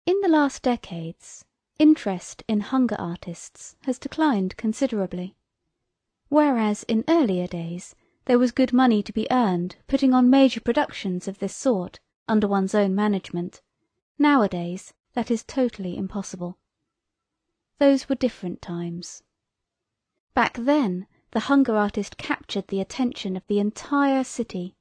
In the last decades, interest in hunger artists has declined considerably. Whereas in earlier days there was good money to be earned putting on major productions of this sort under one's own management, nowadays that is totally impossible. Those were different times. Back then the hunger artist captured the attention of the entire city.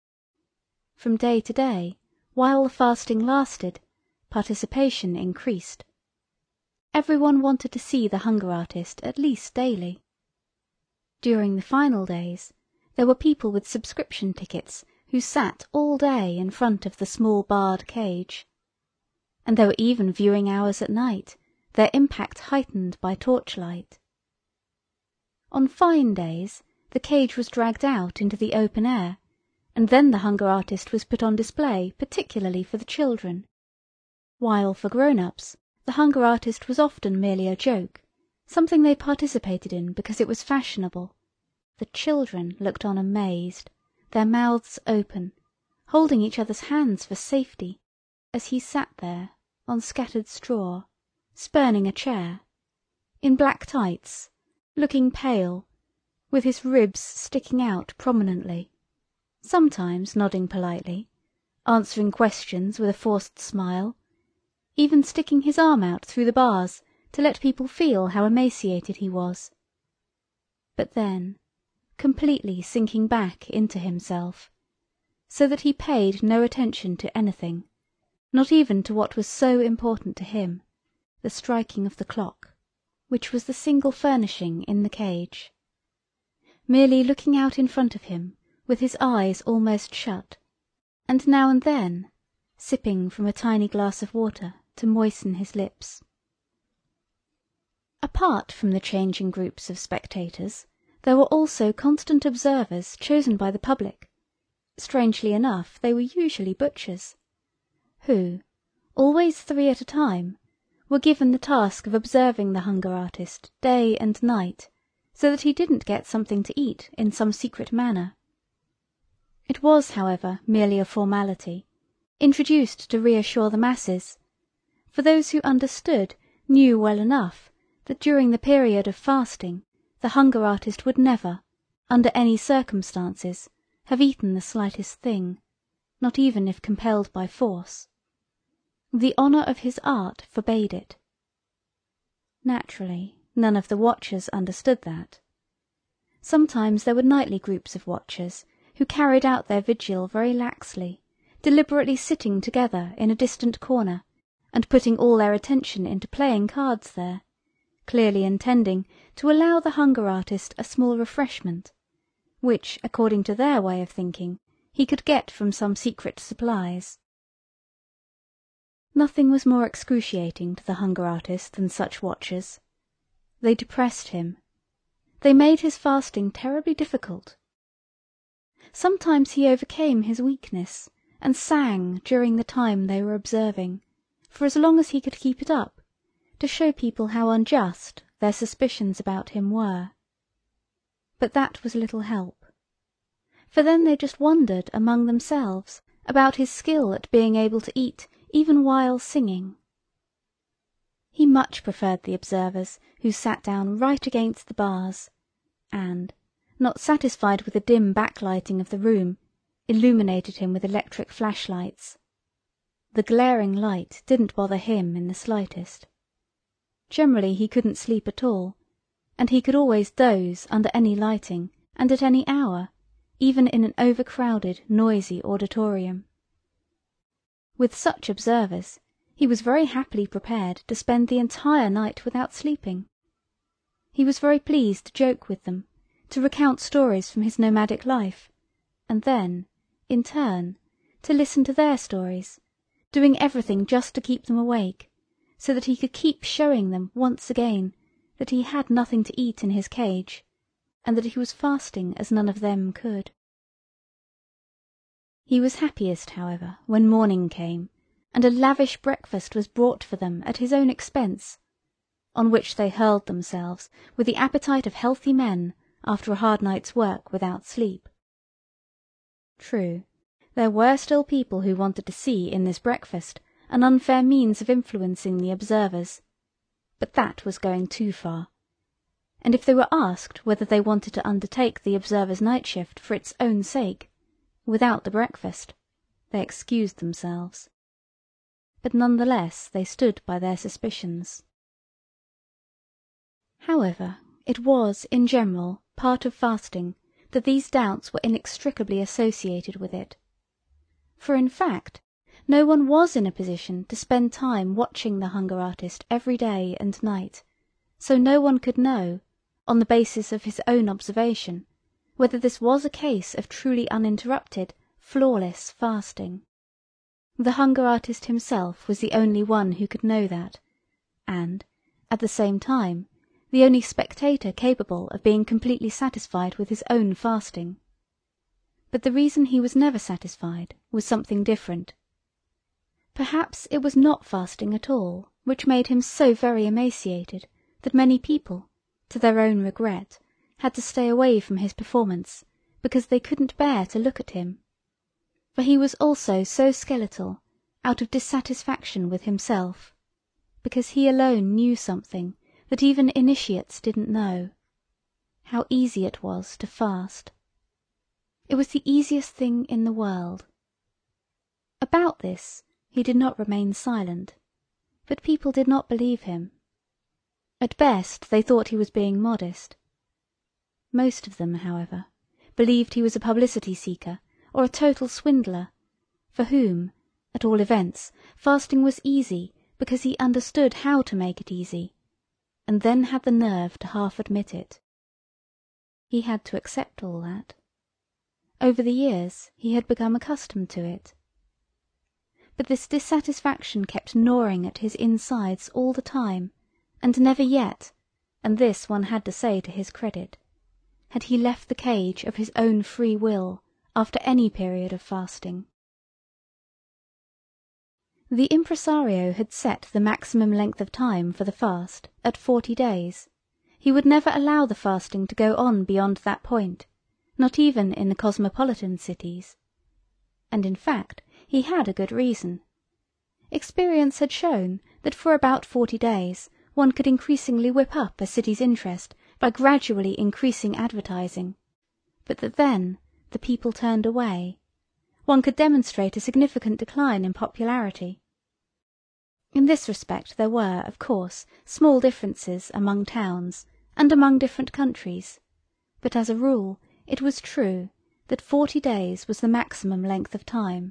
From day to day, while the fasting lasted, participation increased. Everyone wanted to see the hunger artist at least daily. During the final days, there were people with subscription tickets who sat all day in front of the small barred cage. And there were even viewing hours at night, their impact heightened by torchlight. On fine days, the cage was dragged out into the open air, and then the hunger artist was put on display particularly for the children. While for grown-ups, the hunger artist was often merely a joke, something they participated in because it was fashionable. The children looked on amazed, their mouths open, holding each other's hands for safety, as he sat there on scattered straw, spurning a chair, in black tights, looking pale, with his ribs sticking out prominently, sometimes nodding politely, answering questions with a forced smile, even sticking his arm out through the bars to let people feel how emaciated he was. But then, completely sinking back into himself, so that he paid no attention to anything, not even to what was so important to him, the striking of the clock, which was the single furnishing in the cage. Merely looking out in front of him, with his eyes almost shut, and now and then sipping from a tiny glass of water to moisten his lips. Apart from the changing groups of spectators, there were also constant observers chosen by the public. Strangely enough, they were usually butchers, who, always 3 at a time, were given the task of observing the hunger artist day and night, so that he didn't get something to eat in some secret manner. It was, however, merely a formality, introduced to reassure the masses, for those who understood knew well enough that during the period of fasting the hunger artist would never, under any circumstances, have eaten the slightest thing, not even if compelled by force. The honour of his art forbade it. Naturally, none of the watchers understood that. Sometimes there were nightly groups of watchers who carried out their vigil very laxly, deliberately sitting together in a distant corner and putting all their attention into playing cards there, clearly intending to allow the hunger artist a small refreshment, which, according to their way of thinking, he could get from some secret supplies. Nothing was more excruciating to the hunger artist than such watchers. They depressed him. They made his fasting terribly difficult. Sometimes he overcame his weakness, and sang during the time they were observing, for as long as he could keep it up, to show people how unjust their suspicions about him were. But that was little help, for then they just wondered among themselves about his skill at being able to eat even while singing. He much preferred the observers who sat down right against the bars, and, not satisfied with the dim backlighting of the room, illuminated him with electric flashlights. The glaring light didn't bother him in the slightest. Generally he couldn't sleep at all, and he could always doze under any lighting and at any hour, even in an overcrowded, noisy auditorium. With such observers, he was very happily prepared to spend the entire night without sleeping. He was very pleased to joke with them, to recount stories from his nomadic life, and then, in turn, to listen to their stories, doing everything just to keep them awake, so that he could keep showing them once again that he had nothing to eat in his cage, and that he was fasting as none of them could. He was happiest, however, when morning came, and a lavish breakfast was brought for them at his own expense, on which they hurled themselves with the appetite of healthy men after a hard night's work without sleep. True, there were still people who wanted to see in this breakfast an unfair means of influencing the observers, but that was going too far, and if they were asked whether they wanted to undertake the observers' night shift for its own sake, without the breakfast, they excused themselves. But none the less they stood by their suspicions. However, it was, in general, part of fasting that these doubts were inextricably associated with it. For, in fact, no one was in a position to spend time watching the hunger artist every day and night, so no one could know, on the basis of his own observation, whether this was a case of truly uninterrupted, flawless fasting. The hunger artist himself was the only one who could know that, and, at the same time, the only spectator capable of being completely satisfied with his own fasting. But the reason he was never satisfied was something different. Perhaps it was not fasting at all which made him so very emaciated that many people, to their own regret, had to stay away from his performance because they couldn't bear to look at him. For he was also so skeletal, out of dissatisfaction with himself, because he alone knew something that even initiates didn't know: how easy it was to fast. It was the easiest thing in the world. About this he did not remain silent, but people did not believe him. At best they thought he was being modest. Most of them, however, believed he was a publicity seeker or a total swindler, for whom, at all events, fasting was easy because he understood how to make it easy, and then had the nerve to half admit it. He had to accept all that. Over the years he had become accustomed to it. But this dissatisfaction kept gnawing at his insides all the time, and never yet, and this one had to say to his credit, had he left the cage of his own free will after any period of fasting. The impresario had set the maximum length of time for the fast at 40 days. He would never allow the fasting to go on beyond that point, not even in the cosmopolitan cities. And in fact he had a good reason. Experience had shown that for about 40 days one could increasingly whip up a city's interest by gradually increasing advertising, but that then the people turned away. One could demonstrate a significant decline in popularity. In this respect there were, of course, small differences among towns and among different countries, but as a rule it was true that 40 days was the maximum length of time.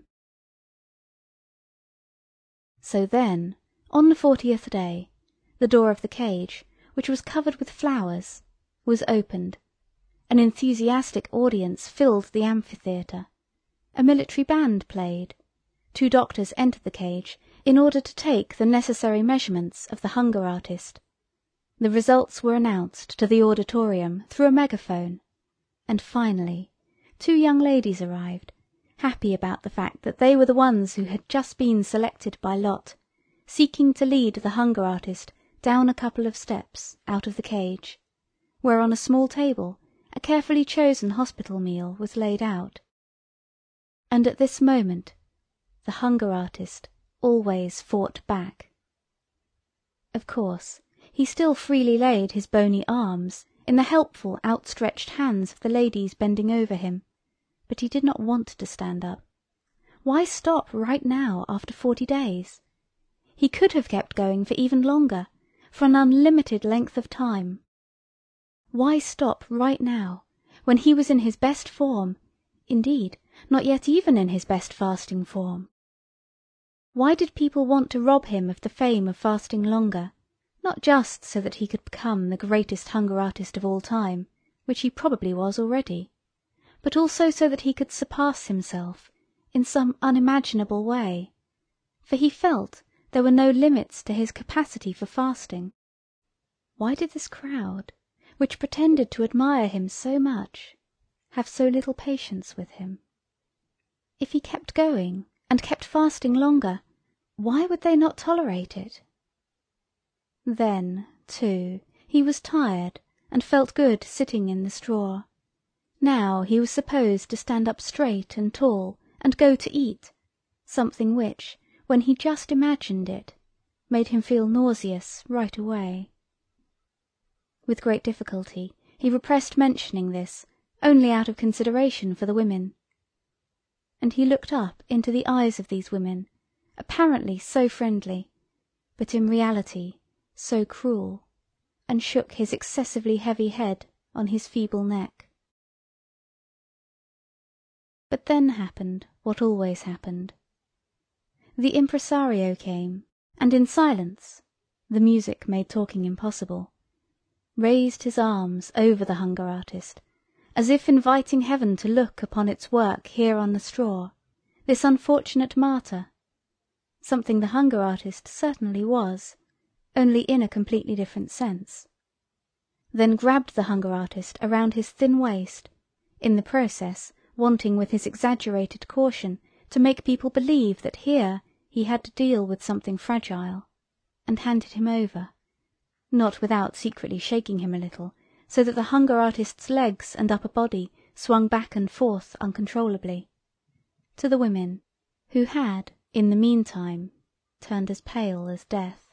So then, on the 40th day, the door of the cage, which was covered with flowers, was opened. An enthusiastic audience filled the amphitheatre. A military band played. 2 doctors entered the cage in order to take the necessary measurements of the hunger artist. The results were announced to the auditorium through a megaphone, and finally 2 young ladies arrived, happy about the fact that they were the ones who had just been selected by lot, seeking to lead the hunger artist down a couple of steps out of the cage, where on a small table a carefully chosen hospital meal was laid out. And at this moment the hunger artist always fought back. Of course, he still freely laid his bony arms in the helpful outstretched hands of the ladies bending over him, but he did not want to stand up. Why stop right now after 40 days? He could have kept going for even longer, for an unlimited length of time. Why stop right now, when he was in his best form, indeed, not yet even in his best fasting form? Why did people want to rob him of the fame of fasting longer, not just so that he could become the greatest hunger artist of all time, which he probably was already, but also so that he could surpass himself in some unimaginable way, for he felt there were no limits to his capacity for fasting? Why did this crowd, which pretended to admire him so much, have so little patience with him? If he kept going and kept fasting longer, why would they not tolerate it? Then, too, he was tired and felt good sitting in the straw. Now he was supposed to stand up straight and tall and go to eat, something which, when he just imagined it, made him feel nauseous right away. With great difficulty he repressed mentioning this, only out of consideration for the women. And he looked up into the eyes of these women, apparently so friendly, but in reality so cruel, and shook his excessively heavy head on his feeble neck. But then happened what always happened. The impresario came, and in silence, the music made talking impossible, raised his arms over the hunger artist, as if inviting heaven to look upon its work here on the straw, this unfortunate martyr, something the hunger artist certainly was, only in a completely different sense, then grabbed the hunger artist around his thin waist, in the process wanting with his exaggerated caution to make people believe that here he had to deal with something fragile, and handed him over, not without secretly shaking him a little, so that the hunger artist's legs and upper body swung back and forth uncontrollably, to the women, who had, in the meantime, turned as pale as death.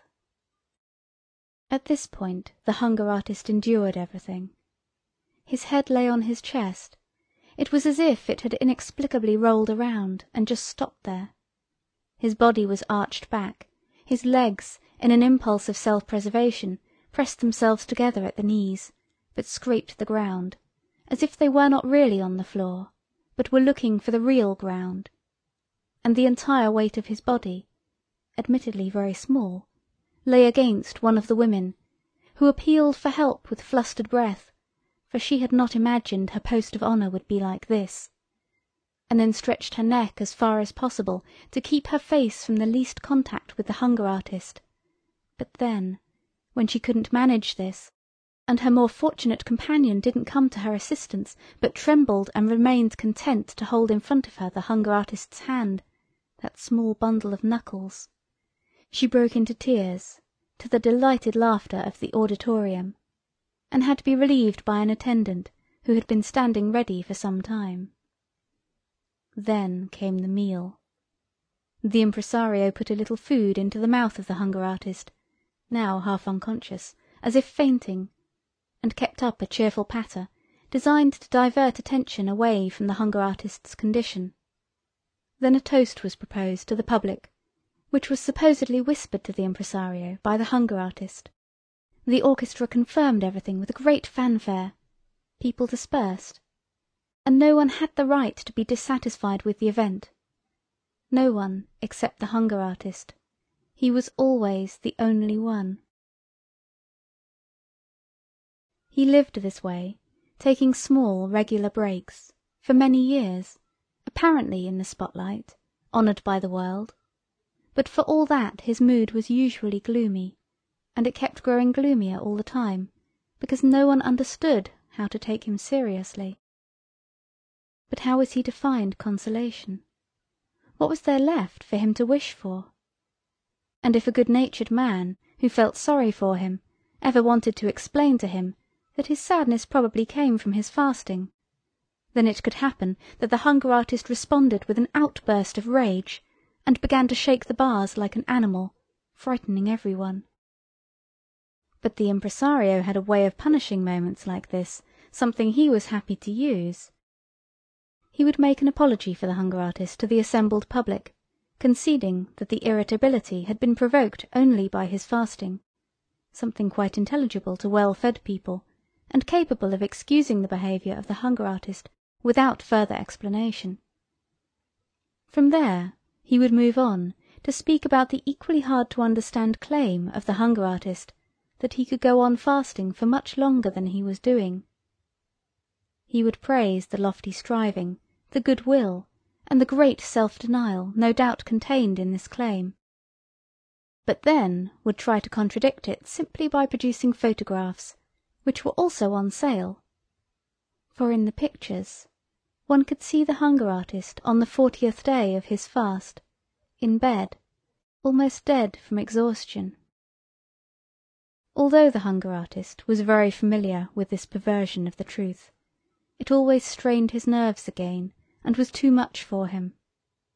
At this point the hunger artist endured everything. His head lay on his chest. It was as if it had inexplicably rolled around and just stopped there. His body was arched back, his legs, in an impulse of self-preservation, pressed themselves together at the knees, but scraped the ground, as if they were not really on the floor, but were looking for the real ground, and the entire weight of his body, admittedly very small, lay against one of the women, who appealed for help with flustered breath, for she had not imagined her post of honour would be like this, and then stretched her neck as far as possible to keep her face from the least contact with the hunger artist. But then, when she couldn't manage this, and her more fortunate companion didn't come to her assistance, but trembled and remained content to hold in front of her the hunger artist's hand, that small bundle of knuckles, she broke into tears, to the delighted laughter of the auditorium, and had to be relieved by an attendant who had been standing ready for some time. Then came the meal. The impresario put a little food into the mouth of the hunger artist, now half unconscious, as if fainting, and kept up a cheerful patter, designed to divert attention away from the hunger artist's condition. Then a toast was proposed to the public, which was supposedly whispered to the impresario by the hunger artist. The orchestra confirmed everything with a great fanfare. People dispersed, and no one had the right to be dissatisfied with the event. No one except the hunger artist. He was always the only one. He lived this way, taking small regular breaks, for many years, apparently in the spotlight, honoured by the world, but for all that his mood was usually gloomy, and it kept growing gloomier all the time, because no one understood how to take him seriously. But how was he to find consolation? What was there left for him to wish for? And if a good-natured man, who felt sorry for him, ever wanted to explain to him that his sadness probably came from his fasting, then it could happen that the hunger artist responded with an outburst of rage, and began to shake the bars like an animal, frightening everyone. But the impresario had a way of punishing moments like this, something he was happy to use. He would make an apology for the hunger artist to the assembled public, conceding that the irritability had been provoked only by his fasting, something quite intelligible to well-fed people, and capable of excusing the behaviour of the hunger artist without further explanation. From there he would move on to speak about the equally hard-to-understand claim of the hunger artist that he could go on fasting for much longer than he was doing. He would praise the lofty striving, the good will, and the great self-denial no doubt contained in this claim, but then would try to contradict it simply by producing photographs, which were also on sale, for in the pictures one could see the hunger artist on the 40th day of his fast, in bed, almost dead from exhaustion. Although the hunger artist was very familiar with this perversion of the truth, it always strained his nerves again, and was too much for him.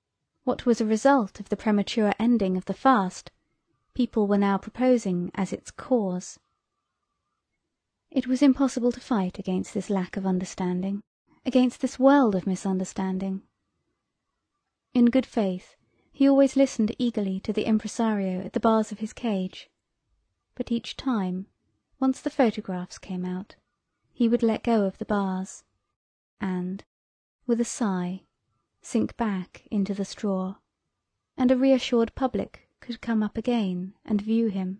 What was a result of the premature ending of the fast, people were now proposing as its cause. It was impossible to fight against this lack of understanding, against this world of misunderstanding. In good faith, he always listened eagerly to the impresario at the bars of his cage, but each time, once the photographs came out, he would let go of the bars, and, with a sigh, sink back into the straw, and a reassured public could come up again and view him.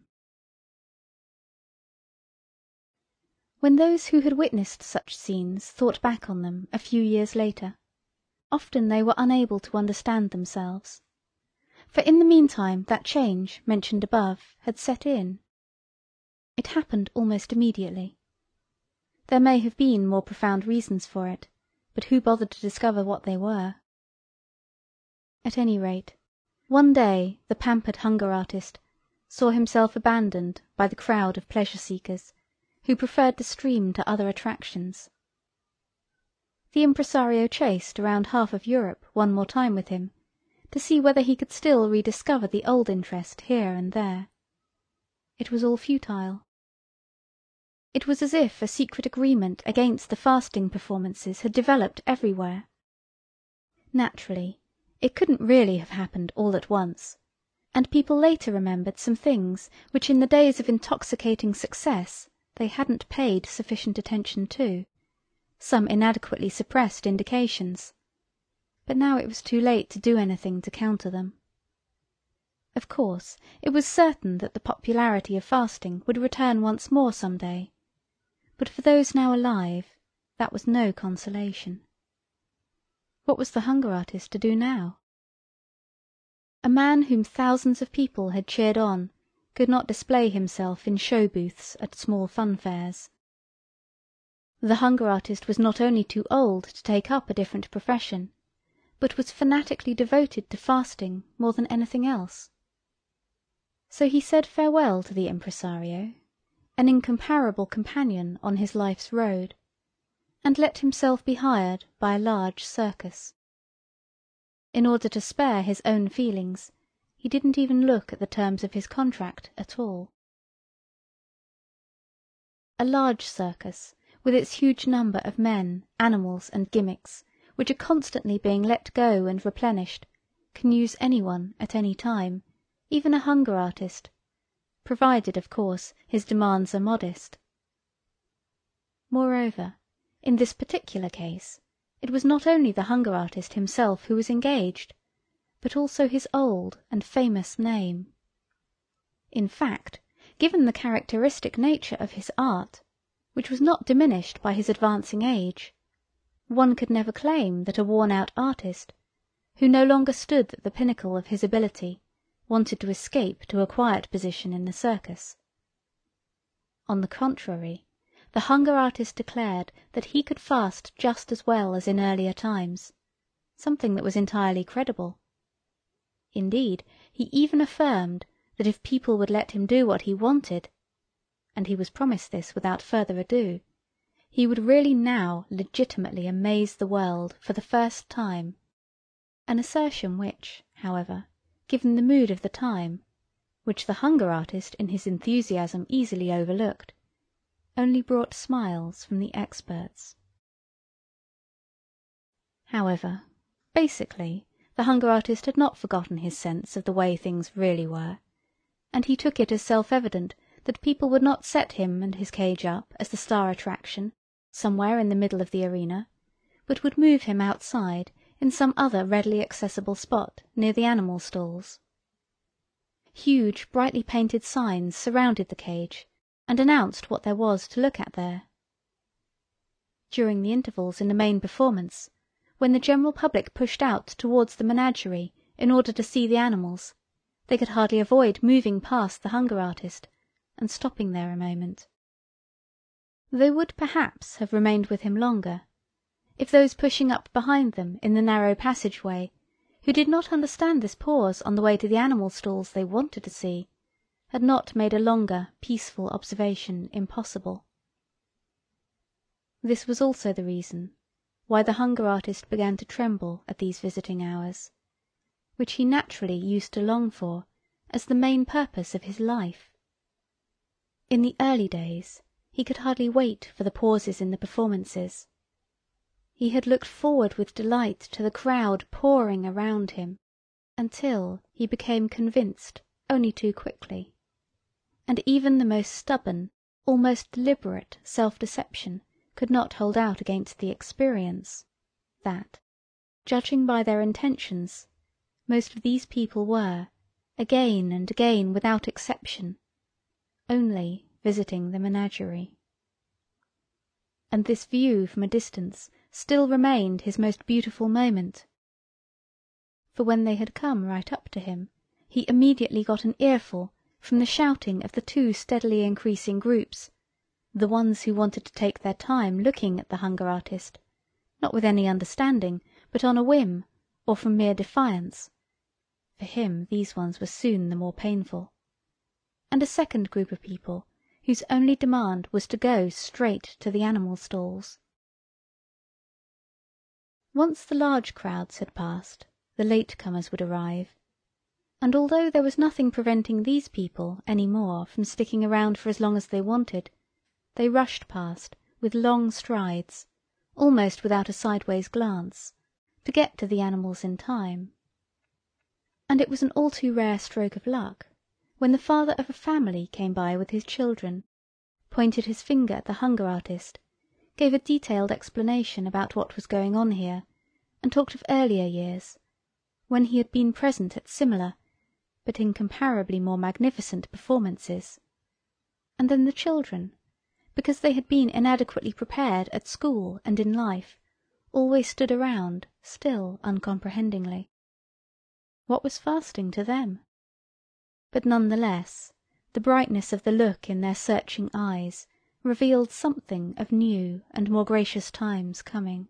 When those who had witnessed such scenes thought back on them a few years later, often they were unable to understand themselves, for in the meantime that change mentioned above had set in. It happened almost immediately. There may have been more profound reasons for it, but who bothered to discover what they were? At any rate, one day the pampered hunger artist saw himself abandoned by the crowd of pleasure seekers who preferred the stream to other attractions. The impresario chased around half of Europe one more time with him, to see whether he could still rediscover the old interest here and there. It was all futile. It was as if a secret agreement against the fasting performances had developed everywhere. Naturally, it couldn't really have happened all at once, and people later remembered some things which in the days of intoxicating success they hadn't paid sufficient attention to, some inadequately suppressed indications, but now it was too late to do anything to counter them. Of course, it was certain that the popularity of fasting would return once more some day, but for those now alive that was no consolation. What was the hunger artist to do now? A man whom thousands of people had cheered on could not display himself in show booths at small fun fairs. The hunger artist was not only too old to take up a different profession, but was fanatically devoted to fasting more than anything else. So he said farewell to the impresario, an incomparable companion on his life's road, and let himself be hired by a large circus. In order to spare his own feelings, he didn't even look at the terms of his contract at all. A large circus, with its huge number of men, animals, and gimmicks, which are constantly being let go and replenished, can use anyone at any time, even a hunger artist, provided, of course, his demands are modest. Moreover, in this particular case, it was not only the hunger artist himself who was engaged, but also his old and famous name. In fact, given the characteristic nature of his art, which was not diminished by his advancing age, one could never claim that a worn-out artist, who no longer stood at the pinnacle of his ability, wanted to escape to a quiet position in the circus. On the contrary, the hunger artist declared that he could fast just as well as in earlier times, something that was entirely credible. Indeed, he even affirmed that if people would let him do what he wanted, and he was promised this without further ado, he would really now legitimately amaze the world for the first time, an assertion which, however, given the mood of the time, which the hunger artist in his enthusiasm easily overlooked, only brought smiles from the experts. However, basically, the hunger artist had not forgotten his sense of the way things really were, and he took it as self-evident that people would not set him and his cage up as the star attraction somewhere in the middle of the arena, but would move him outside in some other readily accessible spot near the animal stalls. Huge brightly painted signs surrounded the cage and announced what there was to look at there. During the intervals in the main performance, when the general public pushed out towards the menagerie in order to see the animals, they could hardly avoid moving past the hunger artist and stopping there a moment. They would perhaps have remained with him longer, if those pushing up behind them in the narrow passage-way, who did not understand this pause on the way to the animal stalls they wanted to see, had not made a longer, peaceful observation impossible. This was also the reason why the hunger artist began to tremble at these visiting hours, which he naturally used to long for, as the main purpose of his life. In the early days he could hardly wait for the pauses in the performances. He had looked forward with delight to the crowd pouring around him, until he became convinced only too quickly, and even the most stubborn, almost deliberate self-deception could not hold out against the experience, that, judging by their intentions, most of these people were, again and again without exception, only visiting the menagerie. And this view from a distance still remained his most beautiful moment. For when they had come right up to him, he immediately got an earful from the shouting of the two steadily increasing groups, the ones who wanted to take their time looking at the hunger artist, not with any understanding, but on a whim, or from mere defiance. For him these ones were soon the more painful. And a second group of people, whose only demand was to go straight to the animal stalls. Once the large crowds had passed, the late-comers would arrive, and although there was nothing preventing these people any more from sticking around for as long as they wanted, they rushed past with long strides, almost without a sideways glance, to get to the animals in time. And it was an all too rare stroke of luck when the father of a family came by with his children, pointed his finger at the hunger artist, gave a detailed explanation about what was going on here, and talked of earlier years, when he had been present at similar, but incomparably more magnificent performances, and then the children, because they had been inadequately prepared at school and in life, always stood around, still uncomprehendingly. What was fasting to them? But none the less, the brightness of the look in their searching eyes revealed something of new and more gracious times coming.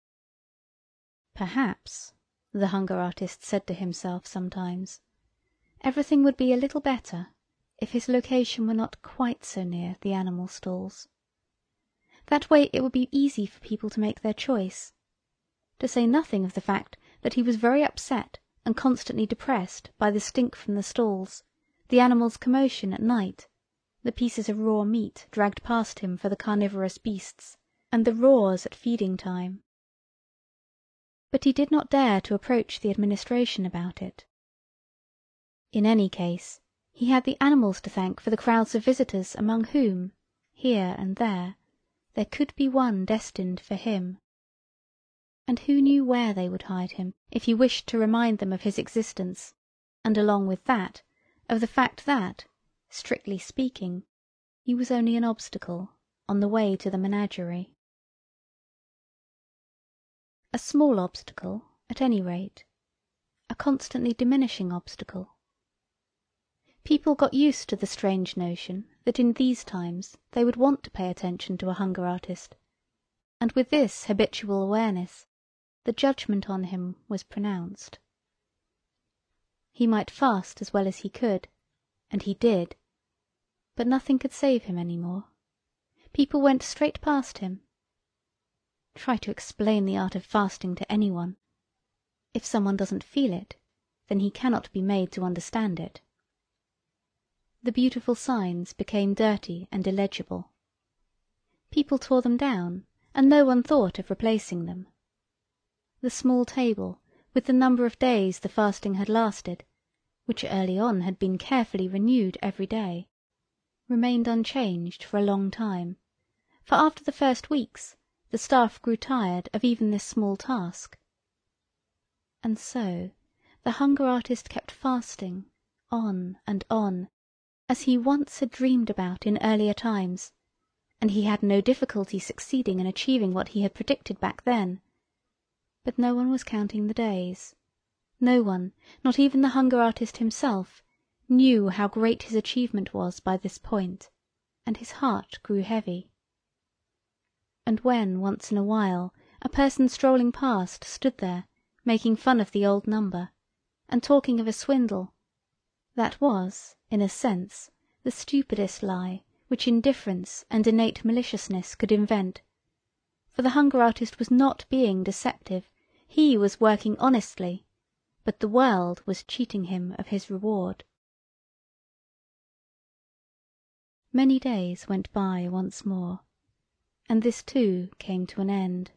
Perhaps, the hunger artist said to himself sometimes, everything would be a little better if his location were not quite so near the animal stalls. That way it would be easy for people to make their choice, to say nothing of the fact that he was very upset and constantly depressed by the stink from the stalls, the animals' commotion at night, the pieces of raw meat dragged past him for the carnivorous beasts, and the roars at feeding time. But he did not dare to approach the administration about it. In any case, he had the animals to thank for the crowds of visitors among whom, here and there could be one destined for him. And who knew where they would hide him, if he wished to remind them of his existence, and along with that, of the fact that, strictly speaking, he was only an obstacle on the way to the menagerie. A small obstacle, at any rate, a constantly diminishing obstacle. People got used to the strange notion that in these times they would want to pay attention to a hunger artist, and with this habitual awareness, the judgment on him was pronounced. He might fast as well as he could, and he did, but nothing could save him any more. People went straight past him. Try to explain the art of fasting to anyone. If someone doesn't feel it, then he cannot be made to understand it. The beautiful signs became dirty and illegible. People tore them down, and no one thought of replacing them. The small table, with the number of days the fasting had lasted, which early on had been carefully renewed every day, remained unchanged for a long time, for after the first weeks the staff grew tired of even this small task. And so the hunger artist kept fasting on and on, as he once had dreamed about in earlier times, and he had no difficulty succeeding in achieving what he had predicted back then. But no one was counting the days. No one, not even the hunger artist himself, knew how great his achievement was by this point, and his heart grew heavy. And when once in a while a person strolling past stood there, making fun of the old number, and talking of a swindle, that was, in a sense, the stupidest lie which indifference and innate maliciousness could invent, for the hunger artist was not being deceptive, he was working honestly, but the world was cheating him of his reward. Many days went by once more, and this too came to an end.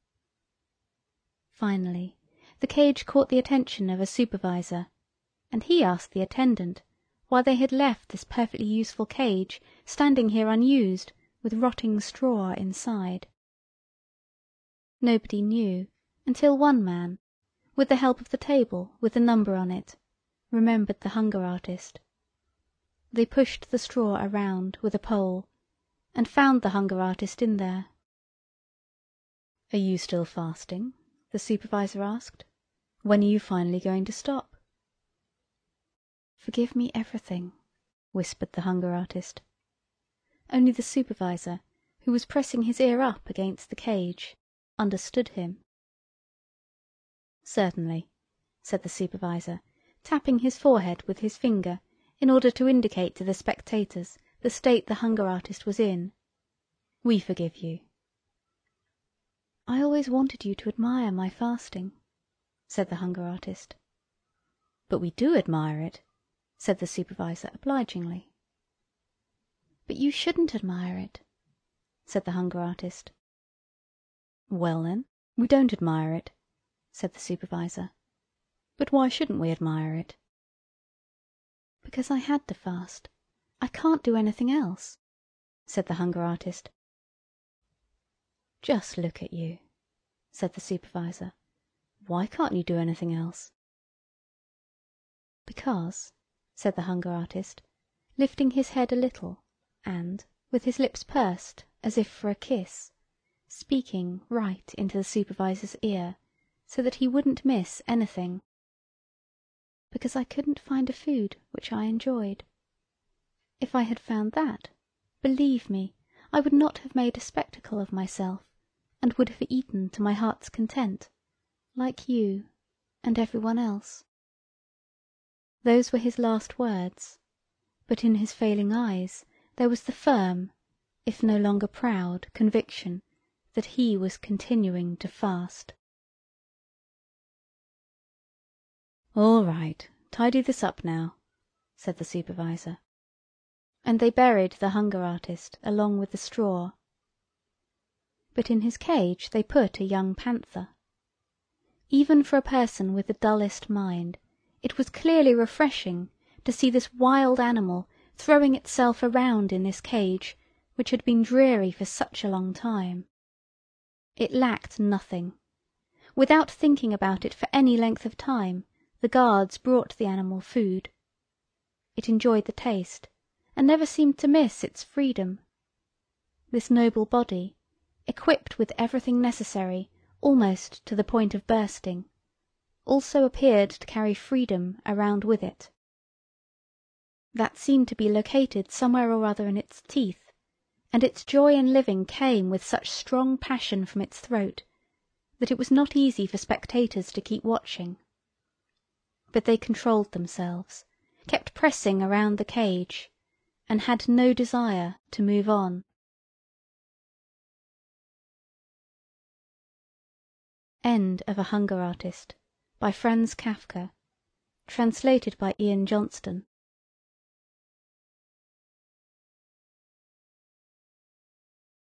Finally, the cage caught the attention of a supervisor, and he asked the attendant why they had left this perfectly useful cage standing here unused, with rotting straw inside. Nobody knew, until one man, with the help of the table with the number on it, remembered the hunger artist. They pushed the straw around with a pole, and found the hunger artist in there. "Are you still fasting?" the supervisor asked. "When are you finally going to stop?" "Forgive me everything," whispered the hunger artist. Only the supervisor, who was pressing his ear up against the cage, understood him. "Certainly," said the supervisor, tapping his forehead with his finger in order to indicate to the spectators the state the hunger artist was in. "We forgive you." "I always wanted you to admire my fasting," said the hunger artist. "But we do admire it," said the supervisor obligingly. "But you shouldn't admire it," said the hunger artist. "Well then, we don't admire it," said the supervisor. "But why shouldn't we admire it?" "Because I had to fast. I can't do anything else," said the hunger artist. "Just look at you," said the supervisor. "Why can't you do anything else?" "Because," said the hunger artist, lifting his head a little, and, with his lips pursed as if for a kiss, speaking right into the supervisor's ear, so that he wouldn't miss anything, "because I couldn't find a food which I enjoyed. If I had found that, believe me, I would not have made a spectacle of myself, and would have eaten to my heart's content, like you and every one else." Those were his last words, but in his failing eyes there was the firm, if no longer proud, conviction that he was continuing to fast. "All right, tidy this up now," said the supervisor. And they buried the hunger artist along with the straw. But in his cage they put a young panther. Even for a person with the dullest mind, it was clearly refreshing to see this wild animal throwing itself around in this cage, which had been dreary for such a long time. It lacked nothing. Without thinking about it for any length of time, the guards brought the animal food. It enjoyed the taste, and never seemed to miss its freedom. This noble body, equipped with everything necessary almost to the point of bursting, also appeared to carry freedom around with it. That seemed to be located somewhere or other in its teeth, and its joy in living came with such strong passion from its throat that it was not easy for spectators to keep watching. But they controlled themselves, kept pressing around the cage, and had no desire to move on. End of A Hunger Artist, by Franz Kafka, translated by Ian Johnston.